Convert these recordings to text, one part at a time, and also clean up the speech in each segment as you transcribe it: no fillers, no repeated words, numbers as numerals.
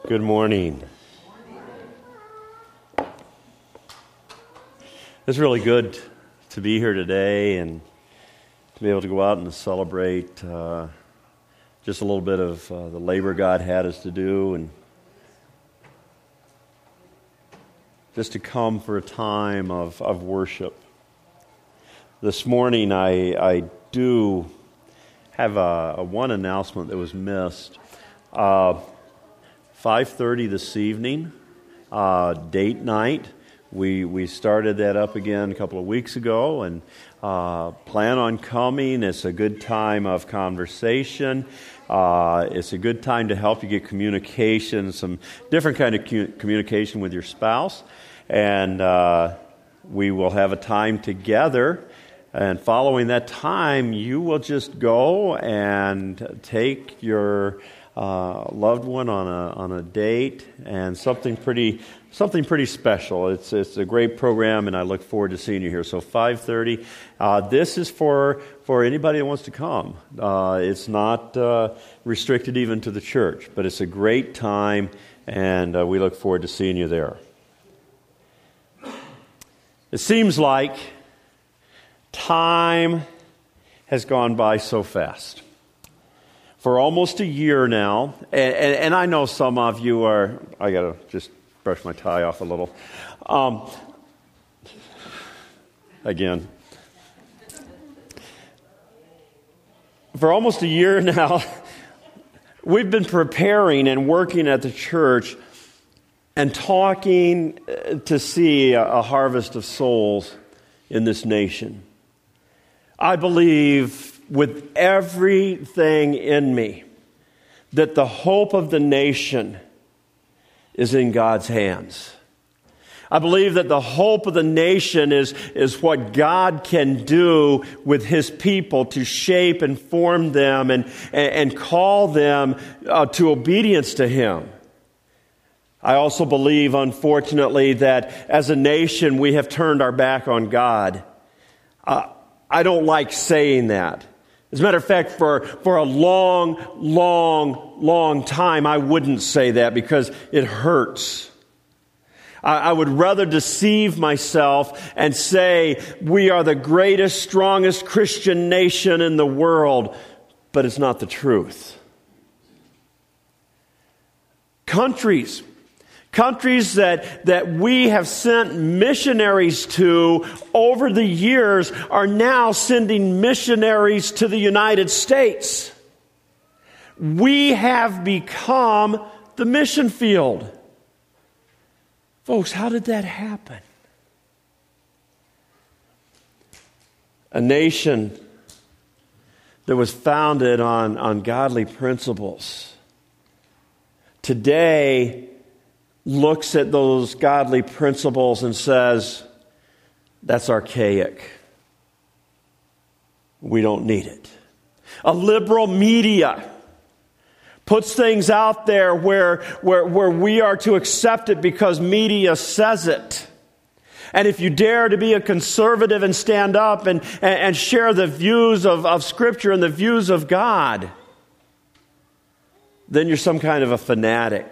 Good morning. It's really good to be here today and to be able to go out and celebrate just a little bit of the labor God had us to do, and just to come for a time of worship. This morning I do have a one announcement that was missed. 5:30 this evening, date night. We started that up again a couple of weeks ago, and plan on coming. It's a good time of conversation. It's a good time to help you get communication, some different kind of communication with your spouse. And we will have a time together. And following that time, you will just go and take your loved one on a date, and something pretty special. It's a great program, and I look forward to seeing you here. So 5:30. This is for anybody that wants to come. It's not restricted even to the church, but it's a great time, and we look forward to seeing you there. It seems like time has gone by so fast. For almost a year now, and I know some of you are, I got to just brush my tie off a little. Again. For almost a year now, we've been preparing and working at the church and talking to see a harvest of souls in this nation. I believe with everything in me that the hope of the nation is in God's hands. I believe that the hope of the nation is what God can do with His people to shape and form them and call them to obedience to Him. I also believe, unfortunately, that as a nation we have turned our back on God. I don't like saying that. As a matter of fact, for a long time, I wouldn't say that because it hurts. I would rather deceive myself and say we are the greatest, strongest Christian nation in the world, but it's not the truth. Countries that we have sent missionaries to over the years are now sending missionaries to the United States. We have become the mission field. Folks, how did that happen? A nation that was founded on godly principles today looks at those godly principles and says, that's archaic. We don't need it. A liberal media puts things out there where we are to accept it because media says it. And if you dare to be a conservative and stand up and share the views of Scripture and the views of God, then you're some kind of a fanatic.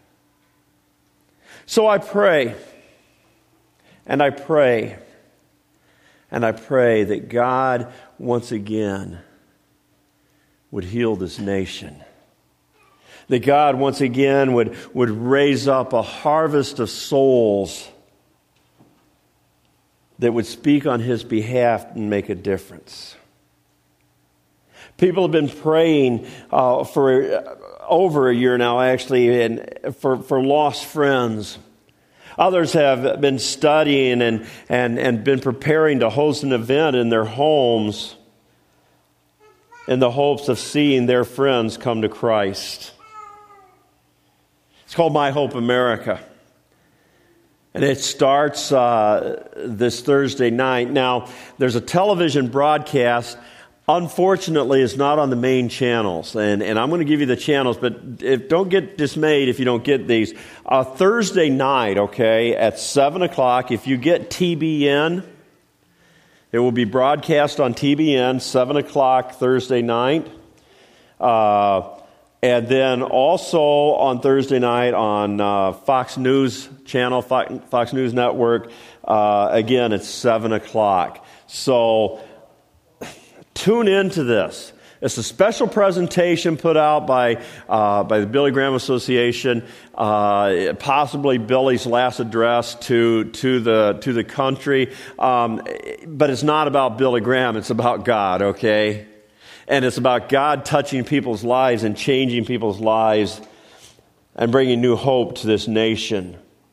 So I pray, and I pray, and I pray that God once again would heal this nation. That God once again would raise up a harvest of souls that would speak on His behalf and make a difference. People have been praying for over a year now, actually, and for lost friends. Others have been studying and been preparing to host an event in their homes in the hopes of seeing their friends come to Christ. It's called My Hope America. And it starts this Thursday night. Now, there's a television broadcast. Unfortunately, it's not on the main channels, and I'm going to give you the channels, but don't get dismayed if you don't get these. Thursday night, okay, at 7 o'clock, if you get TBN, it will be broadcast on TBN, 7 o'clock Thursday night. And then also on Thursday night on Fox News channel, Fox News Network, again, it's 7 o'clock. So tune into this. It's a special presentation put out by the Billy Graham Association, possibly Billy's last address to the country. But it's not about Billy Graham. It's about God, okay? And it's about God touching people's lives and changing people's lives and bringing new hope to this nation.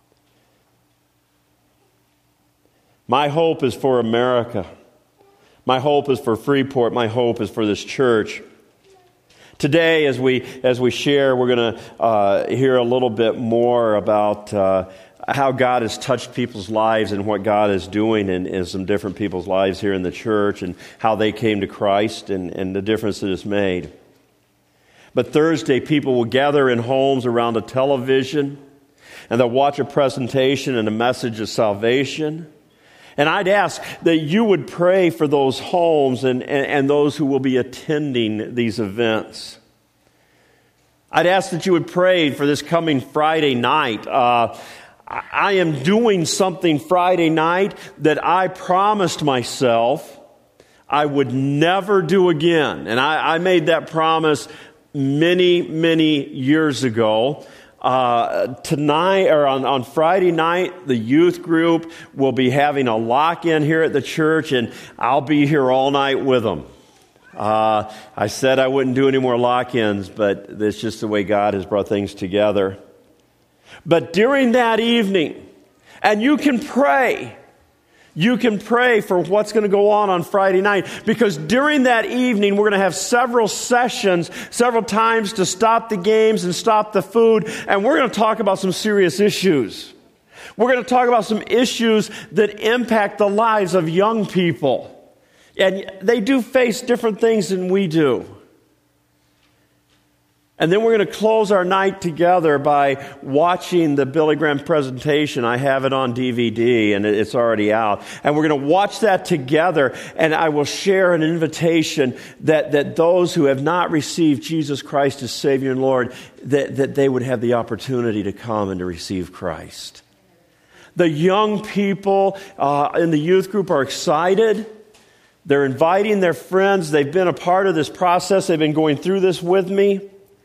My hope is for America. My hope is for Freeport. My hope is for this church. Today, as we share, we're going to hear a little bit more about how God has touched people's lives and what God is doing in some different people's lives here in the church and how they came to Christ and the difference that it's made. But Thursday, people will gather in homes around a television and they'll watch a presentation and a message of salvation. And I'd ask that you would pray for those homes and those who will be attending these events. I'd ask that you would pray for this coming Friday night. I am doing something Friday night that I promised myself I would never do again. And I made that promise many, many years ago. Tonight, or on Friday night, the youth group will be having a lock-in here at the church, and I'll be here all night with them. I said I wouldn't do any more lock-ins, but that's just the way God has brought things together. But during that evening, and you can pray for what's going to go on Friday night, because during that evening, we're going to have several sessions, several times to stop the games and stop the food, and we're going to talk about some serious issues. We're going to talk about some issues that impact the lives of young people. And they do face different things than we do. And then we're going to close our night together by watching the Billy Graham presentation. I have it on DVD, and it's already out. And we're going to watch that together, and I will share an invitation that those who have not received Jesus Christ as Savior and Lord, that they would have the opportunity to come and to receive Christ. The young people in the youth group are excited. They're inviting their friends. They've been a part of this process. They've been going through this with me.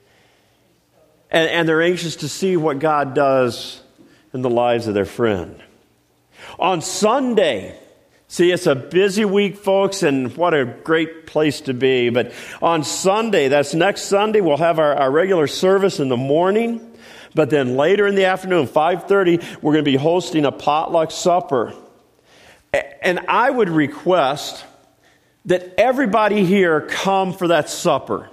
And they're anxious to see what God does in the lives of their friend. On Sunday, see, it's a busy week, folks, and what a great place to be. But on Sunday, that's next Sunday, we'll have our regular service in the morning. But then later in the afternoon, 5:30, we're going to be hosting a potluck supper. And I would request that everybody here come for that supper.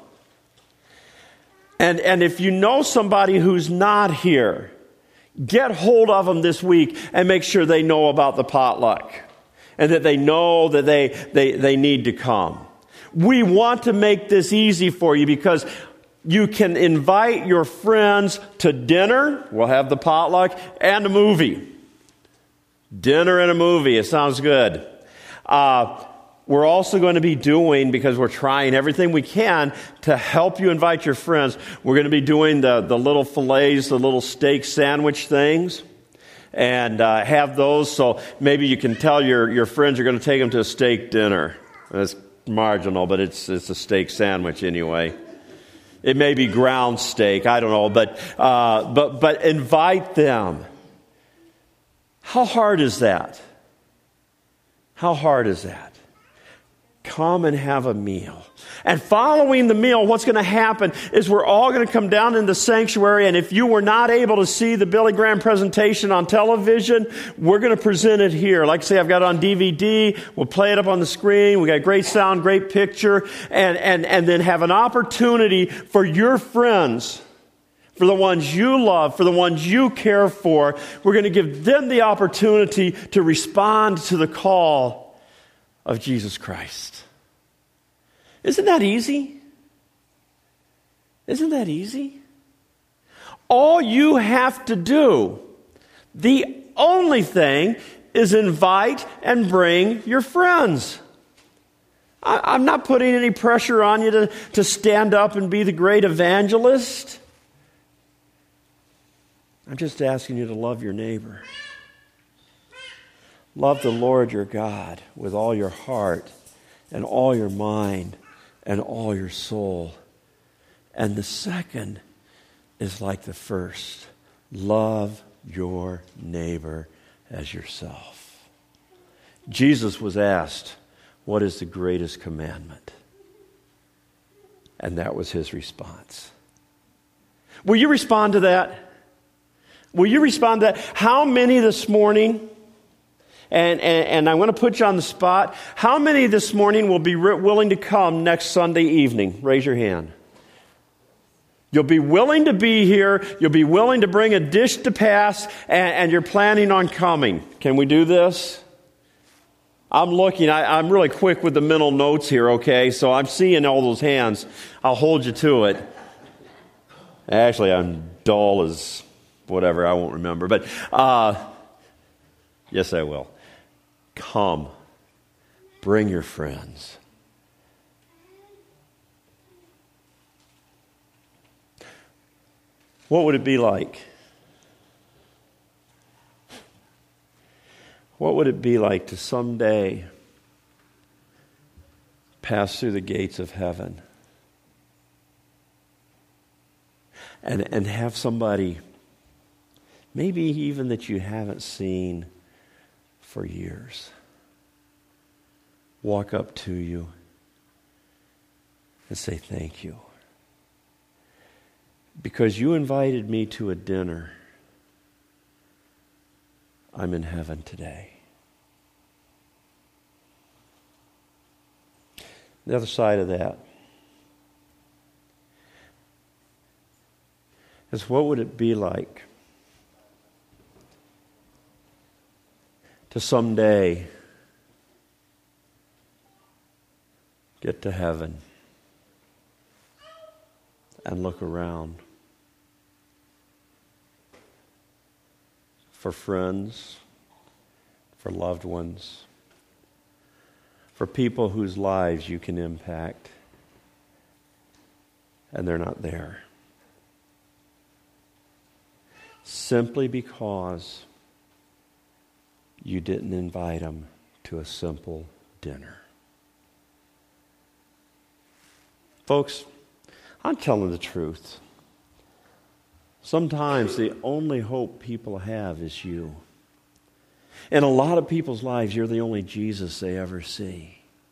And if you know somebody who's not here, get hold of them this week and make sure they know about the potluck and that they know that they need to come. We want to make this easy for you because you can invite your friends to dinner. We'll have the potluck and a movie. Dinner and a movie. It sounds good. We're also going to be doing, because we're trying everything we can to help you invite your friends, we're going to be doing the little fillets, the little steak sandwich things, and have those. So maybe you can tell your friends you're going to take them to a steak dinner. It's marginal, but it's a steak sandwich anyway. It may be ground steak, I don't know, but invite them. How hard is that? How hard is that? Come and have a meal. And following the meal, what's going to happen is we're all going to come down in the sanctuary, and if you were not able to see the Billy Graham presentation on television, we're going to present it here. Like I say, I've got it on DVD. We'll play it up on the screen. We got great sound, great picture, and then have an opportunity for your friends, for the ones you love, for the ones you care for. We're going to give them the opportunity to respond to the call of Jesus Christ. Isn't that easy? Isn't that easy? All you have to do, the only thing, is invite and bring your friends. I'm not putting any pressure on you to stand up and be the great evangelist. I'm just asking you to love your neighbor. Love the Lord your God with all your heart and all your mind and all your soul. And the second is like the first. Love your neighbor as yourself. Jesus was asked, what is the greatest commandment? And that was his response. Will you respond to that? Will you respond to that? How many this morning, and I'm going to put you on the spot, how many this morning will be willing to come next Sunday evening? Raise your hand. You'll be willing to be here. You'll be willing to bring a dish to pass, and you're planning on coming. Can we do this? I'm looking. I'm really quick with the mental notes here, okay? So I'm seeing all those hands. I'll hold you to it. Actually, I'm dull as whatever. I won't remember. But yes, I will. Come. Bring your friends. What would it be like? What would it be like to someday pass through the gates of heaven and have somebody, maybe even that you haven't seen for years, walk up to you and say thank you? Because you invited me to a dinner, I'm in heaven today. The other side of that is, what would it be like to someday get to heaven and look around for friends, for loved ones, for people whose lives you can impact, and they're not there. Simply because you didn't invite them to a simple dinner. Folks, I'm telling the truth. Sometimes the only hope people have is you. In a lot of people's lives, you're the only Jesus they ever see.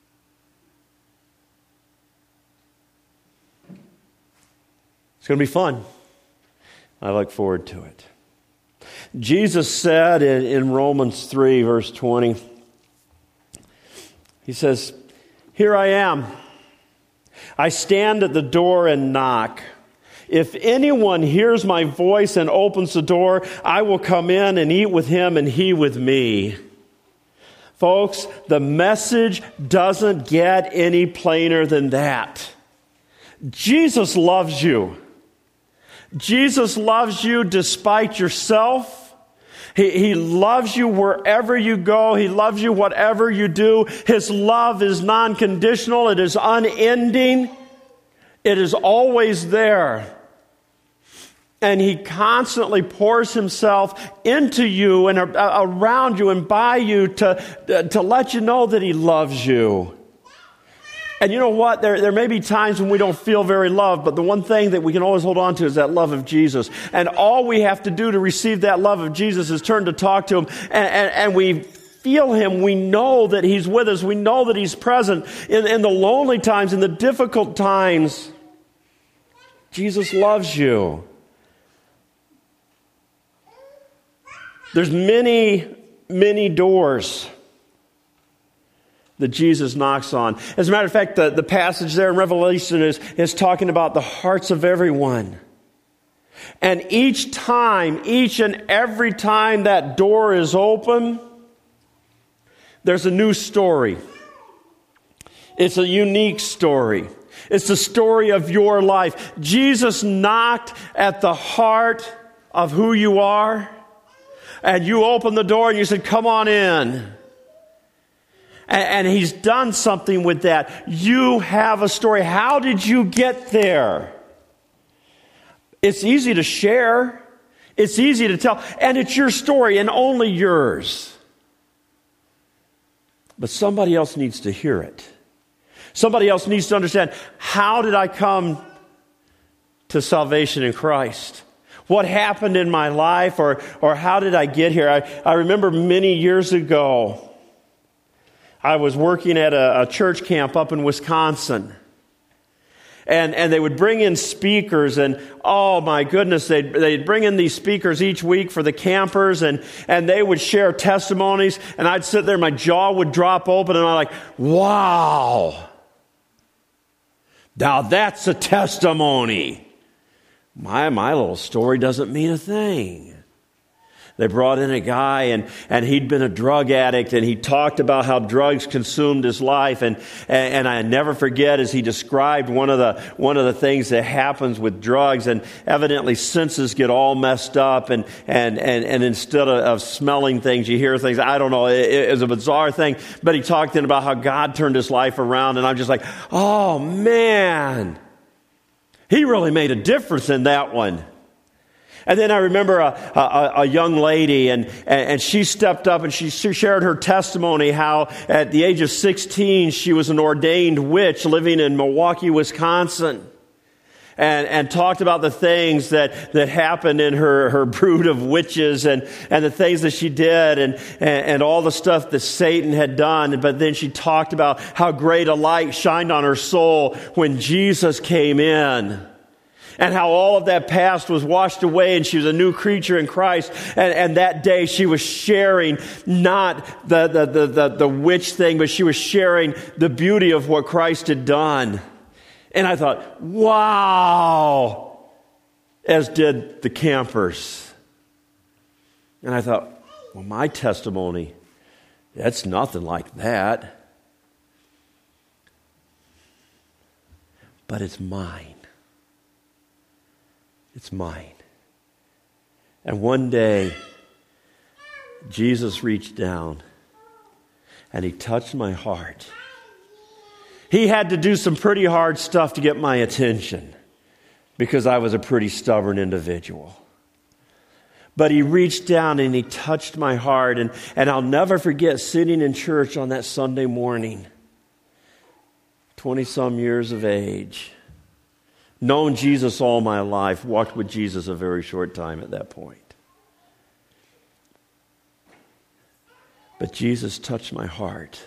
It's going to be fun. I look forward to it. Jesus said in Romans 3, verse 20, he says, "Here I am. I stand at the door and knock. If anyone hears my voice and opens the door, I will come in and eat with him and he with me." Folks, the message doesn't get any plainer than that. Jesus loves you. Jesus loves you despite yourself. He loves you wherever you go. He loves you whatever you do. His love is non-conditional. It is unending. It is always there. And He constantly pours Himself into you and around you and by you to let you know that He loves you. And you know what? There may be times when we don't feel very loved, but the one thing that we can always hold on to is that love of Jesus. And all we have to do to receive that love of Jesus is turn to talk to Him, and we feel Him. We know that He's with us. We know that He's present in the lonely times, in the difficult times. Jesus loves you. There's many, many doors that Jesus knocks on. As a matter of fact, the passage there in Revelation is talking about the hearts of everyone. And each and every time that door is open, there's a new story. It's a unique story. It's the story of your life. Jesus knocked at the heart of who you are, and you opened the door and you said, "Come on in." And he's done something with that. You have a story. How did you get there? It's easy to share. It's easy to tell. And it's your story and only yours. But somebody else needs to hear it. Somebody else needs to understand, how did I come to salvation in Christ? What happened in my life, or how did I get here? I remember many years ago, I was working at a church camp up in Wisconsin. And they would bring in speakers, and oh my goodness, they'd bring in these speakers each week for the campers, and they would share testimonies, and I'd sit there, my jaw would drop open, and I'm like, wow, now that's a testimony. My little story doesn't mean a thing. They brought in a guy, and he'd been a drug addict, and he talked about how drugs consumed his life, and I never forget as he described one of the things that happens with drugs, and evidently senses get all messed up, and instead of smelling things, you hear things. I don't know. It was a bizarre thing, but he talked then about how God turned his life around, and I'm just like, oh man, he really made a difference in that one. And then I remember a young lady, and she stepped up and she shared her testimony how at the age of 16 she was an ordained witch living in Milwaukee, Wisconsin, and talked about the things that happened in her brood of witches and the things that she did and all the stuff that Satan had done. But then she talked about how great a light shined on her soul when Jesus came in. And how all of that past was washed away and she was a new creature in Christ. And that day she was sharing not the witch thing, but she was sharing the beauty of what Christ had done. And I thought, wow, as did the campers. And I thought, well, my testimony, that's nothing like that. But it's mine. It's mine. And one day, Jesus reached down and he touched my heart. He had to do some pretty hard stuff to get my attention because I was a pretty stubborn individual. But he reached down and he touched my heart. And I'll never forget sitting in church on that Sunday morning, 20-some years of age. Known Jesus all my life, walked with Jesus a very short time at that point. But Jesus touched my heart.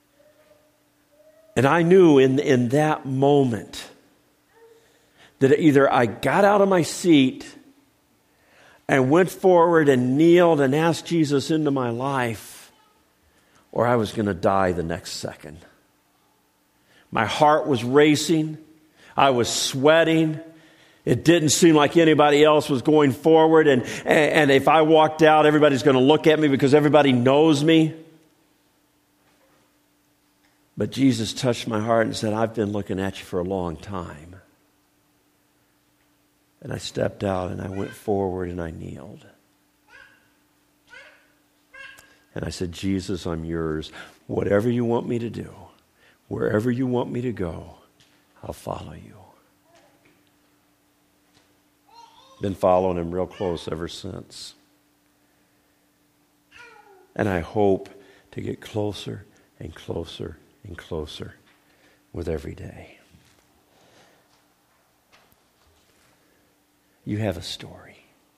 And I knew in that moment that either I got out of my seat and went forward and kneeled and asked Jesus into my life, or I was going to die the next second. My heart was racing. I was sweating. It didn't seem like anybody else was going forward. And if I walked out, everybody's going to look at me because everybody knows me. But Jesus touched my heart and said, I've been looking at you for a long time. And I stepped out and I went forward and I kneeled. And I said, Jesus, I'm yours. Whatever you want me to do, wherever you want me to go, I'll follow you. Been following him real close ever since. And I hope to get closer and closer and closer with every day. You have a story.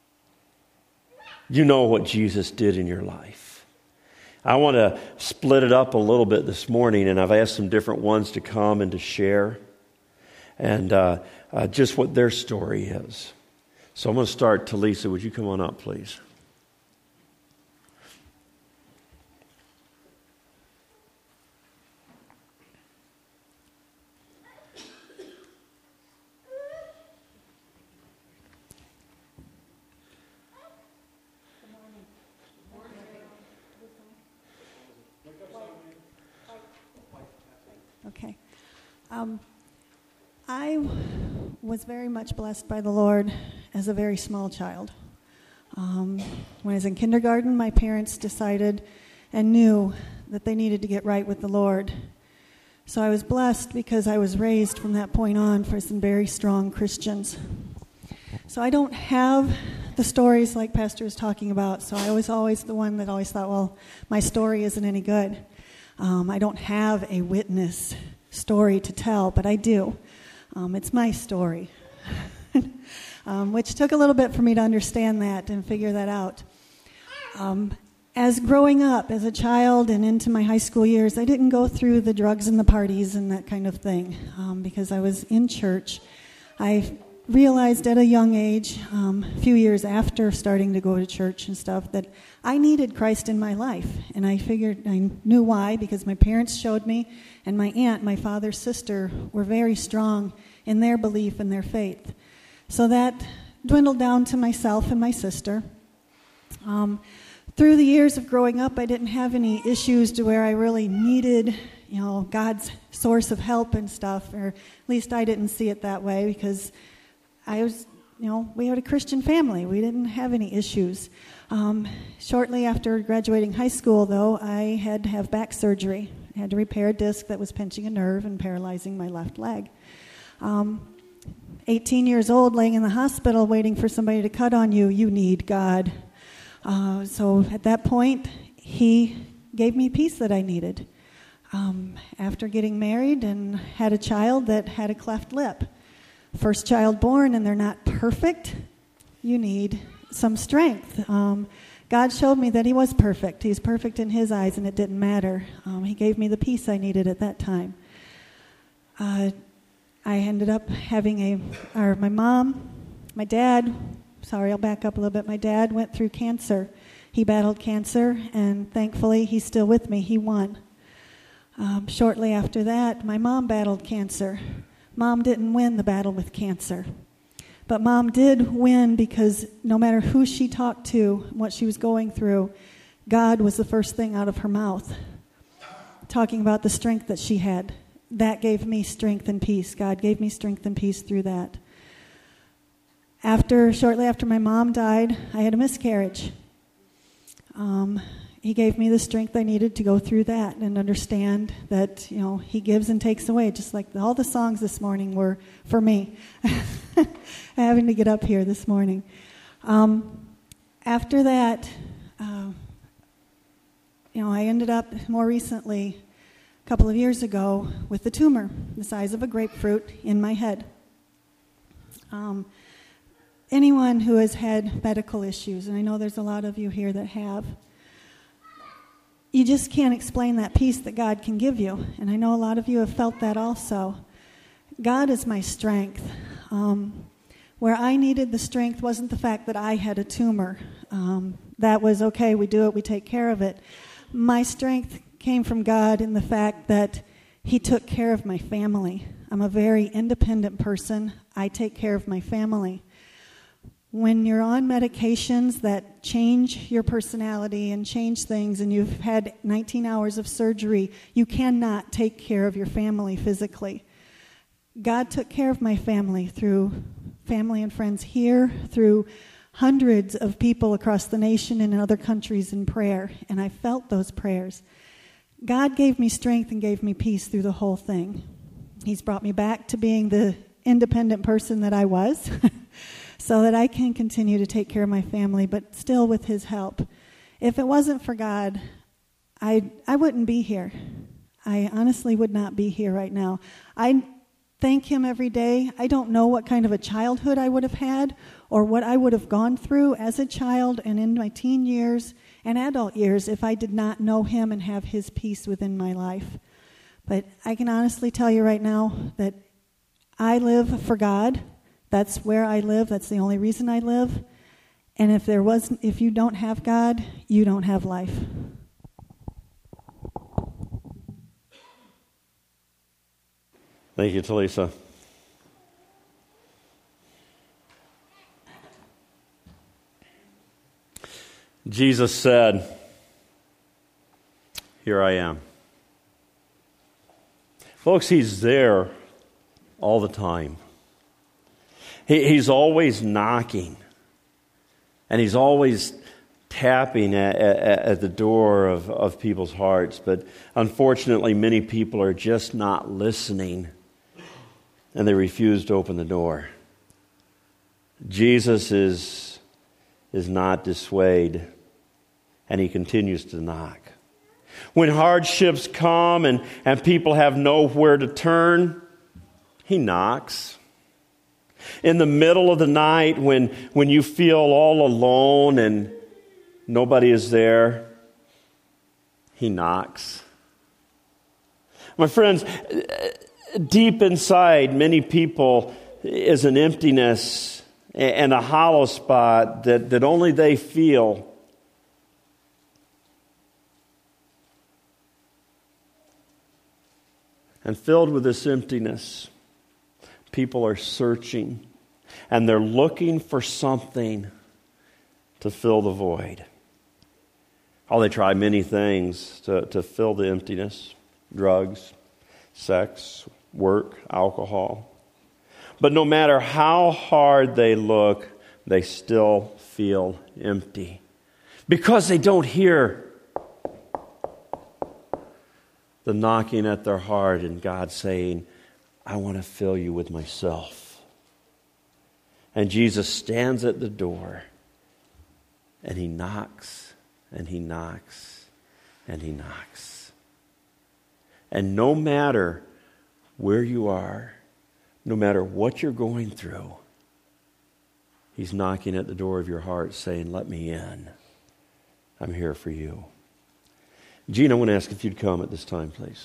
You know what Jesus did in your life. I want to split it up a little bit this morning, and I've asked some different ones to come and to share. And just what their story is. So I'm going to start. Talisa, would you come on up, please? Okay. I was very much blessed by the Lord as a very small child. When I was in kindergarten, my parents decided and knew that they needed to get right with the Lord. So I was blessed because I was raised from that point on for some very strong Christians. So I don't have the stories like Pastor is talking about, so I was always the one that always thought, well, my story isn't any good. I don't have a witness story to tell, but I do. It's my story, which took a little bit for me to understand that and figure that out. As growing up as a child and into my high school years, I didn't go through the drugs and the parties and that kind of thing because I was in church. I realized at a young age, a few years after starting to go to church and stuff, that I needed Christ in my life. And I figured, I knew why, because my parents showed me, and my aunt, my father's sister, were very strong in their belief and their faith. So that dwindled down to myself and my sister. Through the years of growing up, I didn't have any issues to where I really needed, God's source of help and stuff, or at least I didn't see it that way because I was, we had a Christian family. We didn't have any issues. Shortly after graduating high school, though, I had to have back surgery. I had to repair a disc that was pinching a nerve and paralyzing my left leg. 18 years old, laying in the hospital, waiting for somebody to cut on you, you need God. So at that point, He gave me peace that I needed. After getting married and had a child that had a cleft lip, first child born, and they're not perfect, you need some strength. God showed me that He was perfect. He's perfect in His eyes, and it didn't matter. He gave me the peace I needed at that time. I ended up having my dad, I'll back up a little bit. My dad went through cancer. He battled cancer, and thankfully, he's still with me. He won. Shortly after that, my mom battled cancer. Mom didn't win the battle with cancer. But Mom did win because no matter who she talked to, what she was going through, God was the first thing out of her mouth, talking about the strength that she had. That gave me strength and peace. God gave me strength and peace through that. Shortly after my mom died, I had a miscarriage. He gave me the strength I needed to go through that and understand that, He gives and takes away, just like all the songs this morning were for me, having to get up here this morning. After that, I ended up more recently, a couple of years ago, with a tumor the size of a grapefruit in my head. Anyone who has had medical issues, and I know there's a lot of you here that have, you just can't explain that peace that God can give you. And I know a lot of you have felt that also. God is my strength. Where I needed the strength wasn't the fact that I had a tumor. That was okay, we do it, we take care of it. My strength came from God in the fact that He took care of my family. I'm a very independent person. I take care of my family. When you're on medications that change your personality and change things, and you've had 19 hours of surgery, you cannot take care of your family physically. God took care of my family through family and friends here, through hundreds of people across the nation and in other countries in prayer, and I felt those prayers. God gave me strength and gave me peace through the whole thing. He's brought me back to being the independent person that I was, so that I can continue to take care of my family, but still with His help. If it wasn't for God, I wouldn't be here. I honestly would not be here right now. I thank Him every day. I don't know what kind of a childhood I would have had or what I would have gone through as a child and in my teen years and adult years if I did not know Him and have His peace within my life. But I can honestly tell you right now that I live for God. That's where I live. That's the only reason I live. And if you don't have God, you don't have life. Thank you, Talisa. Jesus said, "Here I am." Folks, He's there all the time. He's always knocking, and He's always tapping at the door of people's hearts. But unfortunately, many people are just not listening, and they refuse to open the door. Jesus is not dissuaded, and he continues to knock. When hardships come and people have nowhere to turn, he knocks. In the middle of the night when you feel all alone and nobody is there, he knocks. My friends, deep inside many people is an emptiness and a hollow spot that only they feel. And filled with this emptiness, people are searching, and they're looking for something to fill the void. Oh, they try many things to fill the emptiness: drugs, sex, work, alcohol. But no matter how hard they look, they still feel empty because they don't hear the knocking at their heart and God saying, I want to fill you with myself. And Jesus stands at the door and he knocks and he knocks and he knocks. And no matter where you are, no matter what you're going through, he's knocking at the door of your heart saying, let me in. I'm here for you. Gene, I want to ask if you'd come at this time, please.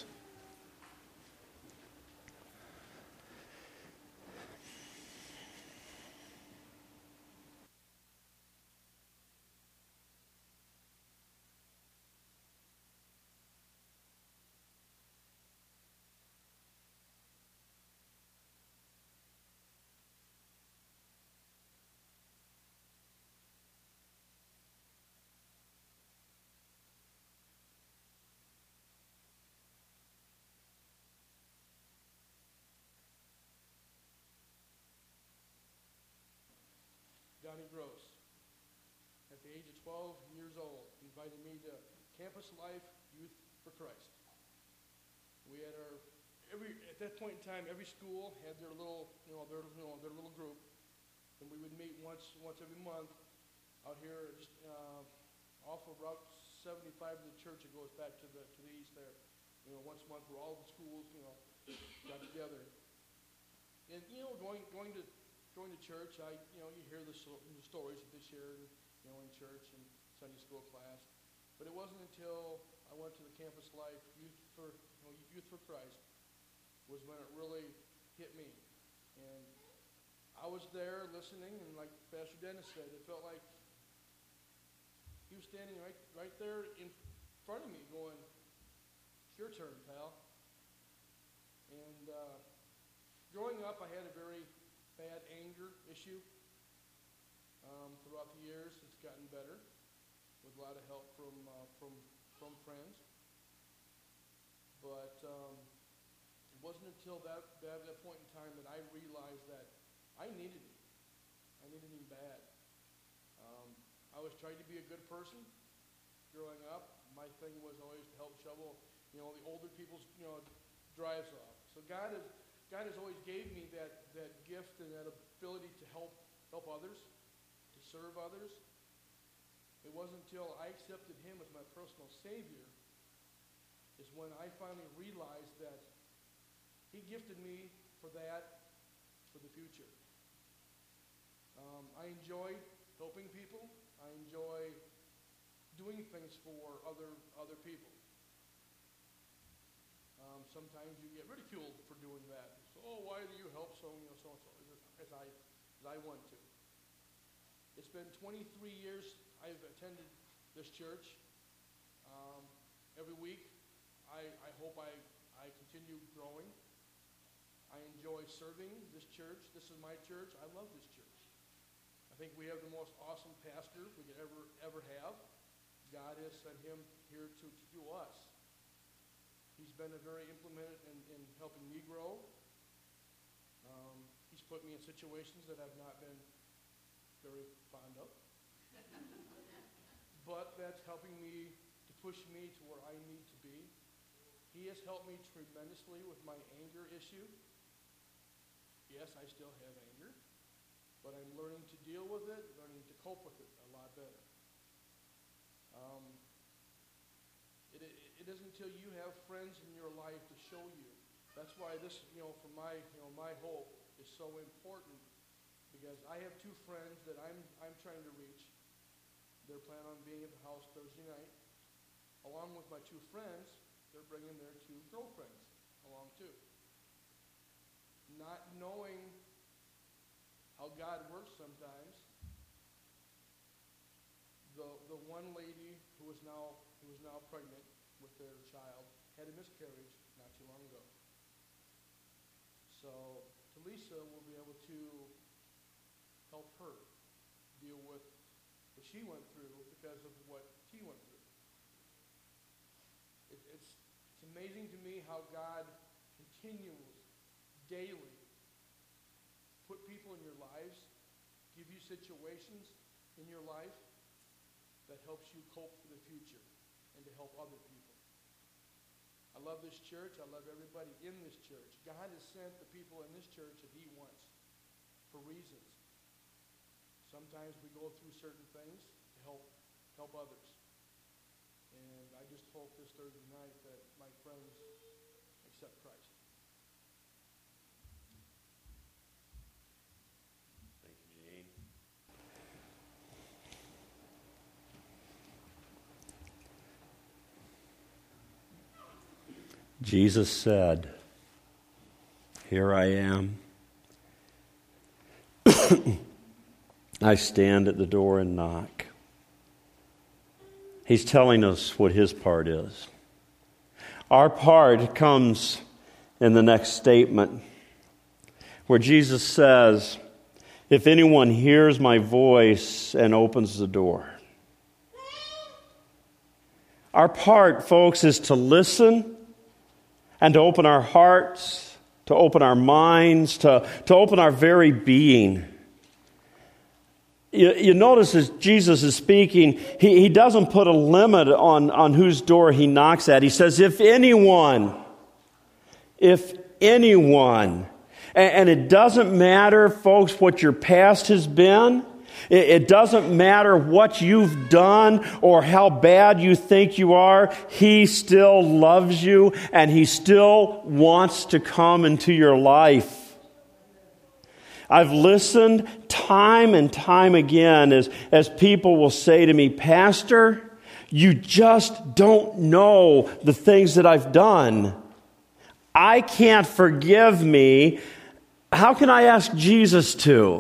Johnny Gross, at the age of 12 years old, invited me to Campus Life Youth for Christ. We had at that point in time, every school had their little, their little group, and we would meet once every month out here, just off of Route 75 to the church. It goes back to the east there. Once a month, where all the schools, got together. And going to church, you hear the stories that they shared, in church and Sunday school class. But it wasn't until I went to the Campus Life Youth for Christ was when it really hit me. And I was there listening, and like Pastor Dennis said, it felt like he was standing right there in front of me going, it's your turn, pal. And growing up, I had a very bad anger issue. Throughout the years, it's gotten better with a lot of help from friends. But it wasn't until that point in time that I realized that I needed him. I needed him bad. I was trying to be a good person growing up. My thing was always to help shovel, the older people's, drives off. So God has always gave me that gift and that ability to help others, to serve others. It wasn't until I accepted him as my personal Savior is when I finally realized that he gifted me for the future. I enjoy helping people. I enjoy doing things for other people. Sometimes you get ridiculed for doing that. So, why do you help so and so as I want to? It's been 23 years I've attended this church. Every week, I hope I continue growing. I enjoy serving this church. This is my church. I love this church. I think we have the most awesome pastor we could ever have. God has sent him here to us. He's been very implemented in helping me grow. He's put me in situations that I've not been very fond of. but that's helping me to push me to where I need to be. He has helped me tremendously with my anger issue. Yes, I still have anger, but I'm learning to deal with it, learning to cope with it a lot better. It isn't until you have friends in your life to show you. That's why this, for my hope is so important, because I have two friends that I'm trying to reach. They're planning on being at the house Thursday night. Along with my two friends, they're bringing their two girlfriends along too. Not knowing how God works sometimes, the one lady who is now pregnant with their child had a miscarriage not too long ago. So Talisa will be able to help her deal with what she went through because of what he went through. It's amazing to me how God continues daily put people in your lives, give you situations in your life that helps you cope for the future and to help other people. I love this church. I love everybody in this church. God has sent the people in this church that he wants for reasons. Sometimes we go through certain things to help others. And I just hope this Thursday night that my friends accept Christ. Thank you, Gene. Jesus said, "Here I am. I stand at the door and knock." He's telling us what his part is. Our part comes in the next statement, where Jesus says, "If anyone hears my voice and opens the door." Our part, folks, is to listen and to open our hearts, to open our minds, to open our very being. You notice as Jesus is speaking, he doesn't put a limit on whose door he knocks at. He says, if anyone. And it doesn't matter, folks, what your past has been. It doesn't matter what you've done or how bad you think you are. He still loves you and he still wants to come into your life. I've listened time and time again as people will say to me, "Pastor, you just don't know the things that I've done. I can't forgive me. How can I ask Jesus to?"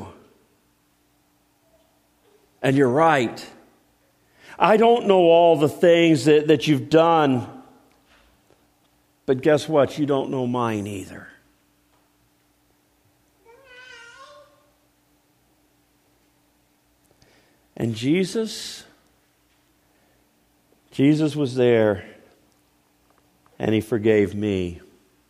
And you're right. I don't know all the things that you've done. But guess what? You don't know mine either. And Jesus was there, and he forgave me,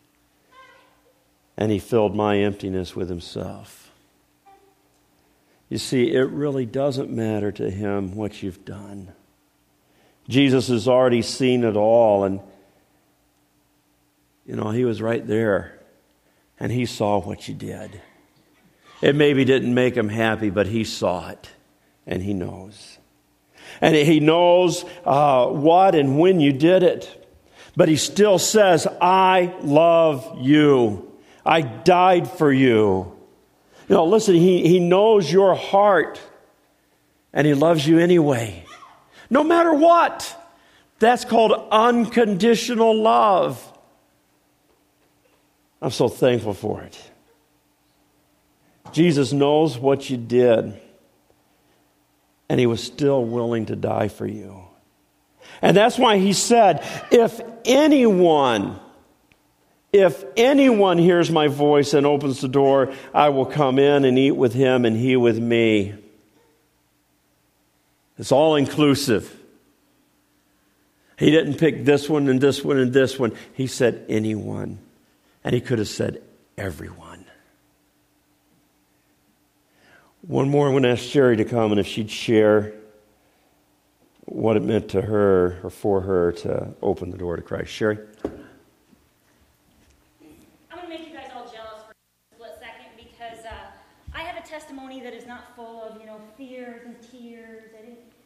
and he filled my emptiness with himself. You see, it really doesn't matter to him what you've done. Jesus has already seen it all, and he was right there, and he saw what you did. It maybe didn't make him happy, but he saw it. And he knows. And he knows what and when you did it. But he still says, "I love you. I died for you." Listen, he knows your heart. And he loves you anyway. No matter what. That's called unconditional love. I'm so thankful for it. Jesus knows what you did. And he was still willing to die for you. And that's why he said, if anyone hears my voice and opens the door, I will come in and eat with him and he with me. It's all inclusive. He didn't pick this one and this one and this one. He said anyone. And he could have said everyone. One more, I'm going to ask Sherry to come, and if she'd share what it meant to her or for her to open the door to Christ. Sherry? I'm going to make you guys all jealous for a split second because I have a testimony that is not full of, fears and tears. I didn't